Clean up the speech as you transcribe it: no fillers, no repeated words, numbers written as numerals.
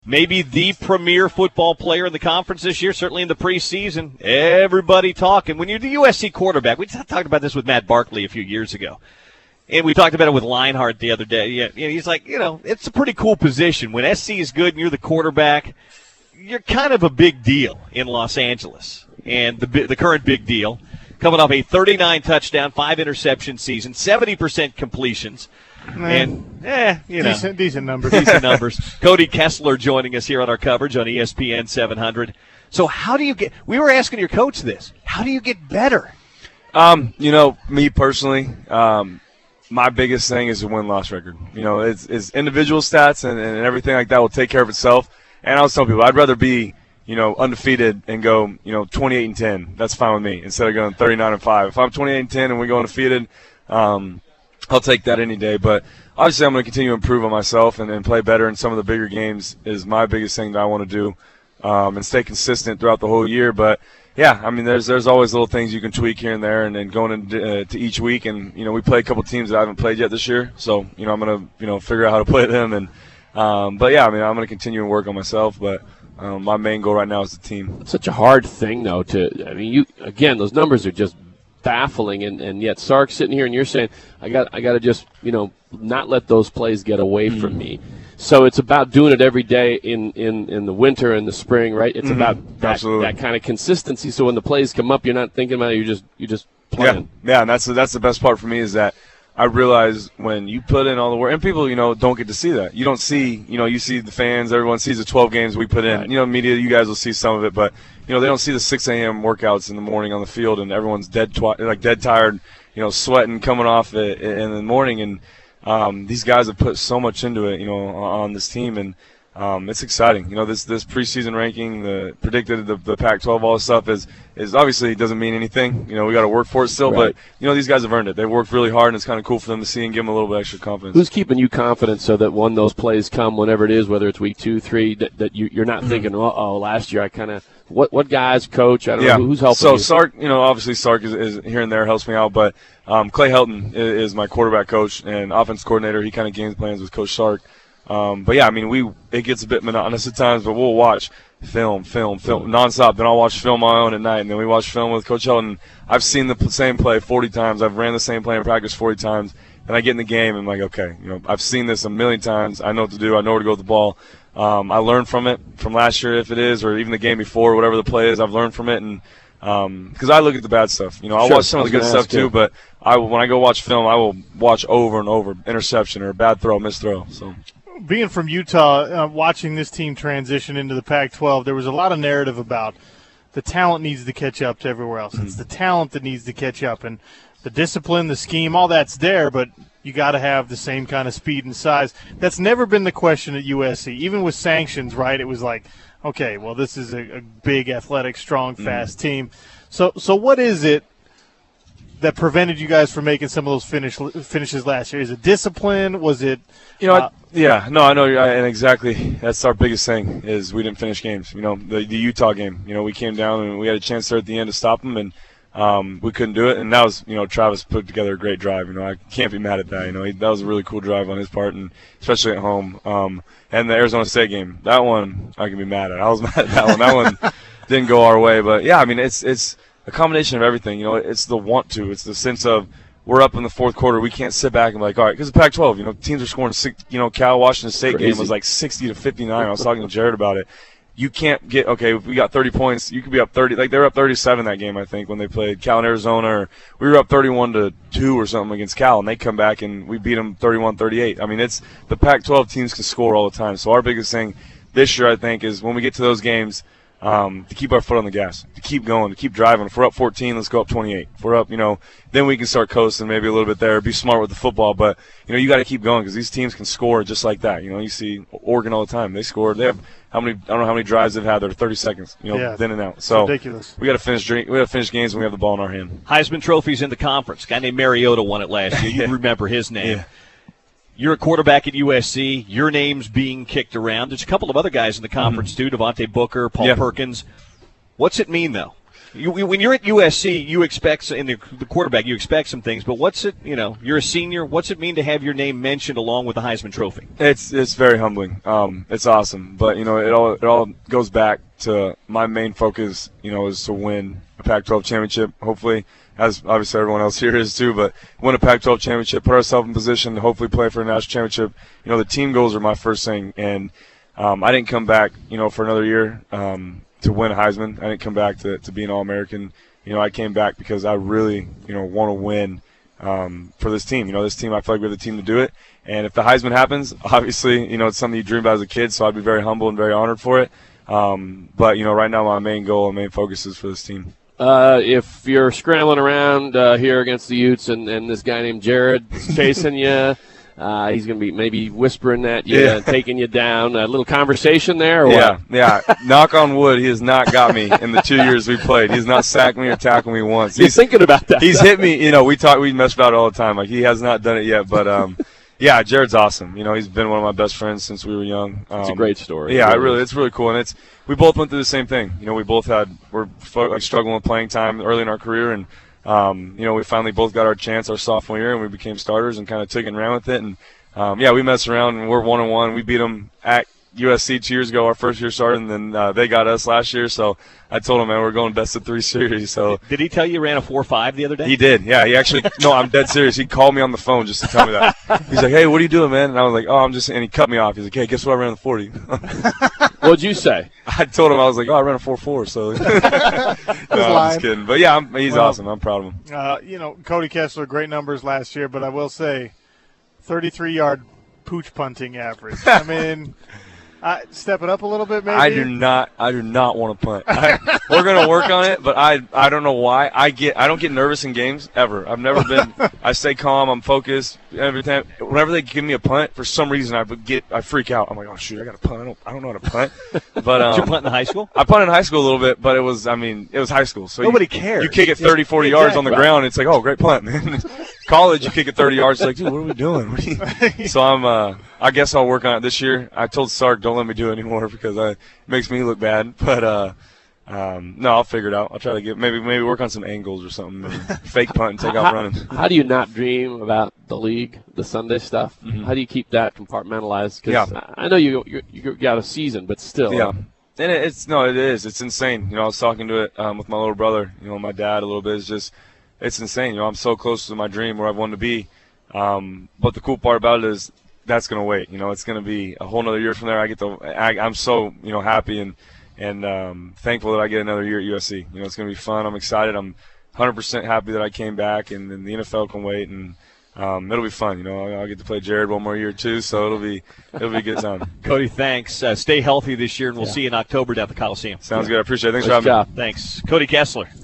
maybe the premier football player in the conference this year, certainly in the preseason. Everybody talking. When you're the USC quarterback, we talked about this with Matt Barkley a few years ago. And we talked about it with Leinart the other day. Yeah, he's like, it's a pretty cool position. When SC is good and you're the quarterback, you're kind of a big deal in Los Angeles. And the current big deal, coming off a 39-touchdown, 5-interception season, 70% completions. And, decent numbers. Decent numbers. Cody Kessler joining us here on our coverage on ESPN 700. So how do you get – we were asking your coach this. How do you get better? Me personally, my biggest thing is a win-loss record. It's individual stats and everything like that will take care of itself. And I was telling people I'd rather be, undefeated and go, 28-10. That's fine with me instead of going 39-5. If I'm 28-10 and we go undefeated, I'll take that any day. But obviously I'm going to continue to improve on myself and play better in some of the bigger games is my biggest thing that I want to do, and stay consistent throughout the whole year. But yeah, there's always little things you can tweak here and there, and then going into to each week. And we play a couple teams that I haven't played yet this year, so I'm gonna figure out how to play them. And but yeah, I'm gonna continue and work on myself. But my main goal right now is the team. It's such a hard thing though those numbers are just baffling, and yet Sark's sitting here and you're saying I got to just not let those plays get away from me. So it's about doing it every day in the winter and the spring, right? It's about that kind of consistency. So when the plays come up, you're not thinking about it. You're just playing. Yeah, and that's the best part for me is that I realize when you put in all the work, and people don't get to see that. You don't see you see the fans. Everyone sees the 12 games we put in. Right. Media, you guys will see some of it, but they don't see the 6 a.m. workouts in the morning on the field, and everyone's dead tired, sweating coming off it in the morning, and these guys have put so much into it, on this team, and it's exciting. This preseason ranking, the predicted the Pac-12, all this stuff is obviously doesn't mean anything. We got to work for it still, right. But these guys have earned it. They've worked really hard, and it's kind of cool for them to see and give them a little bit extra confidence. Who's keeping you confident so that when those plays come, whenever it is, whether it's week 2, 3, that you're not thinking, last year I kind of what guys, coach, I don't know who's helping so you? Sark, obviously Sark is here and there, helps me out, but Clay Helton is my quarterback coach and offense coordinator. He kind of game plans with Coach Sark. But yeah, it gets a bit monotonous at times, but we'll watch film nonstop. Then I'll watch film on my own at night, and then we watch film with Coach Helton. I've seen the same play 40 times. I've ran the same play in practice 40 times, and I get in the game and I'm like, okay, I've seen this a million times. I know what to do. I know where to go with the ball. I learned from it from last year, if it is, or even the game before, whatever the play is. I've learned from it, and because I look at the bad stuff. I'll watch some of the good stuff too, but when I go watch film, I will watch over and over interception or bad throw, missed throw. So. Being from Utah, watching this team transition into the Pac-12, there was a lot of narrative about the talent needs to catch up to everywhere else. It's the talent that needs to catch up, and the discipline, the scheme, all that's there, but you got to have the same kind of speed and size. That's never been the question at USC. Even with sanctions, right, it was like, okay, well, this is a big, athletic, strong, fast team. So what is it that prevented you guys from making some of those finishes last year? Is it discipline? Was it I know, and exactly that's our biggest thing is we didn't finish games. The Utah game, we came down and we had a chance there at the end to stop them, and we couldn't do it. And that was, Travis put together a great drive. I can't be mad at that. That was a really cool drive on his part, and especially at home. And the Arizona State game, that one I can be mad at. I was mad at that one. That one didn't go our way, but yeah, it's a combination of everything. It's the want to. It's the sense of we're up in the fourth quarter. We can't sit back and be like, all right, because the Pac-12, teams are scoring Cal Washington State game was like 60-59. I was talking to Jared about it. You can't get, okay, if we got 30 points, you could be up 30. Like, they were up 37 that game, I think, when they played Cal and Arizona. Or we were up 31-2 or something against Cal, and they come back and we beat them 31-38. It's the Pac-12 teams can score all the time. So our biggest thing this year, I think, is when we get to those games, to keep our foot on the gas, to keep going, to keep driving. If we're up 14, let's go up 28. If we're up, then we can start coasting maybe a little bit there, be smart with the football. But, you got to keep going because these teams can score just like that. You see Oregon all the time. They score. They have I don't know how many drives they've had. They're 30 seconds, in and out. So ridiculous. We got to finish games when we have the ball in our hand. Heisman trophies in the conference. A guy named Mariota won it last year. You remember his name. Yeah. You're a quarterback at USC. Your name's being kicked around. There's a couple of other guys in the conference, too, Devontae Booker, Paul Perkins. What's it mean, though? When you're at USC, you expect, in the quarterback, you expect some things, but what's it, you're a senior, what's it mean to have your name mentioned along with the Heisman Trophy? It's very humbling. It's awesome. But, it all goes back to my main focus, is to win a Pac-12 championship, hopefully, as obviously everyone else here is too, but win a Pac-12 championship, put ourselves in position to hopefully play for a national championship. The team goals are my first thing, and I didn't come back, for another year to win a Heisman. I didn't come back to be an All-American. I came back because I really, want to win for this team. This team, I feel like we have the team to do it. And if the Heisman happens, obviously, it's something you dream about as a kid, so I'd be very humble and very honored for it. But, right now my main goal and main focus is for this team. If you're scrambling around here against the Utes and this guy named Jared's chasing you, he's going to be maybe whispering at you and taking you down. A little conversation there? Or what? Yeah. Knock on wood, he has not got me in the 2 years we played. He's not sacked me or tackled me once. He's thinking about that. He's hit me. We mess about it all the time. Like, he has not done it yet. But, yeah, Jared's awesome. He's been one of my best friends since we were young. It's a great story. Yeah, it's really cool. And we both went through the same thing. We both we're struggling with playing time early in our career. And, we finally both got our chance our sophomore year, and we became starters and kind of took it and ran with it. And, we messed around, and we're 1-1. We beat them at USC 2 years ago, our first year started, and then they got us last year. So I told him, man, we're going best of 3 series. So did he tell you ran a 4.5 the other day? He did. Yeah, he actually. No, I'm dead serious. He called me on the phone just to tell me that. He's like, "Hey, what are you doing, man?" And I was like, "Oh, I'm just." And he cut me off. He's like, "Hey, guess what? I ran the 40." What'd you say? I told him, I was like, "Oh, I ran a 4.4." So no, I'm just kidding. But yeah, he's awesome. I'm proud of him. Cody Kessler, great numbers last year, but I will say, 33-yard pooch punting average. I mean, step it up a little bit, maybe. I do not want to punt. We're gonna work on it, but I don't know why. I don't get nervous in games ever. I've never been. I stay calm. I'm focused every time. Whenever they give me a punt, for some reason I freak out. I'm like, oh shoot, I got to punt. I don't know how to punt. But did you punt in high school? I punted in high school a little bit, but it was high school. So nobody cares. You kick it 30, 40 yards on the ground. It's like, oh, great punt, man. College, you kick it 30 yards. It's like, dude, what are we doing? So I guess I'll work on it this year. I told Sark, don't let me do it anymore because it makes me look bad. But no, I'll figure it out. I'll try to get maybe work on some angles or something. Fake punt and take off running. How do you not dream about the league, the Sunday stuff? Mm-hmm. How do you keep that compartmentalized? Because I know you got a season, but still. Yeah. And it is. It's insane. I was talking to it with my little brother, my dad a little bit. It's insane. I'm so close to my dream where I've wanted to be. But the cool part about it is that's going to wait. It's going to be a whole nother year from there. I'm so, happy and thankful that I get another year at USC. It's going to be fun. I'm excited. I'm 100% happy that I came back, and the NFL can wait, and it'll be fun. I'll get to play Jared one more year too, so it'll be a good time. Cody, thanks. Stay healthy this year, and we'll see you in October down at the Coliseum. Sounds good. I appreciate it. Thanks for having me. Thanks. Cody Kessler.